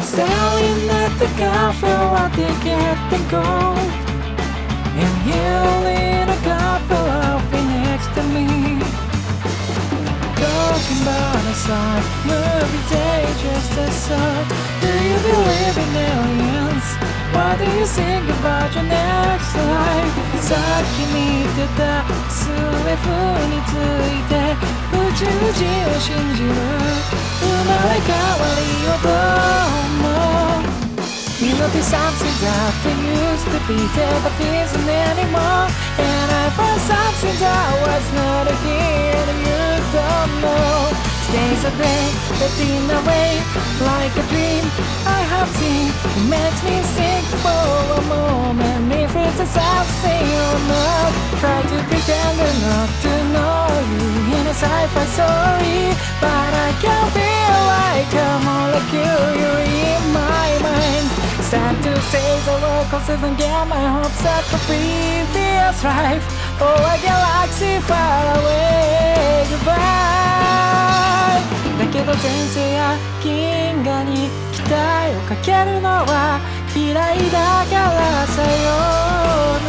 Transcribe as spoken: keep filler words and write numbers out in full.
Staring at the cafe while they get the gold, and healing a couple laughing next to me, talking about a side movie day just as sun. Do you believe in aliens? What do you think about your next life? さっき見てた エスエフ について宇宙人を信じる生まれ変わりをどうも You know there's something that used to be there but isn't anymore, and I found something that was not here and you don't know. Today's a day that in a way like a dream I have seen. It makes me think for a moment if it's a something or not. Try to pretend not to know you in a sci-fi story, but I can feel like a molecule you're in my mind. It's time to say the word cause I don't get my hopes up for previous life. Oh, a galaxy far away, goodbye. だけど前世や銀河に期待をかけるのは嫌いだからさよ